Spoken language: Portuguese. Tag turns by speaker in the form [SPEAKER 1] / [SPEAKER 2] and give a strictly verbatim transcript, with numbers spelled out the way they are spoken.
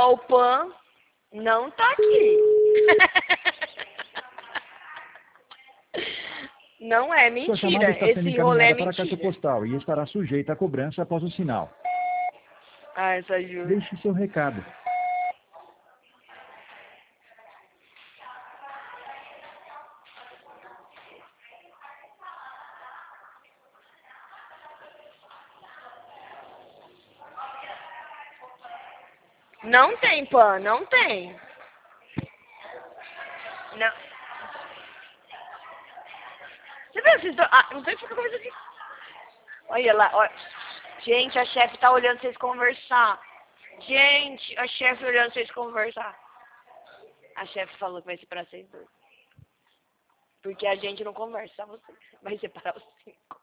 [SPEAKER 1] Ó, o Pan não tá aqui. Não é
[SPEAKER 2] Sua chamada
[SPEAKER 1] mentira.
[SPEAKER 2] está sendo
[SPEAKER 1] Esse rolê é
[SPEAKER 2] encaminhada para a caixa
[SPEAKER 1] mentira.
[SPEAKER 2] postal e estará sujeita à cobrança após o sinal.
[SPEAKER 1] Ah, essa Ju.
[SPEAKER 2] Deixe seu recado.
[SPEAKER 1] Não tem, Pan, não tem. Não. Você viu esses dois? Ah, não sei se fica conversando aqui. Olha lá, olha. Gente, a chefe tá olhando vocês conversar. Gente, a chefe olhando vocês conversar. A chefe falou que vai separar vocês dois. Porque a gente não conversa, só você. Vai separar os cinco.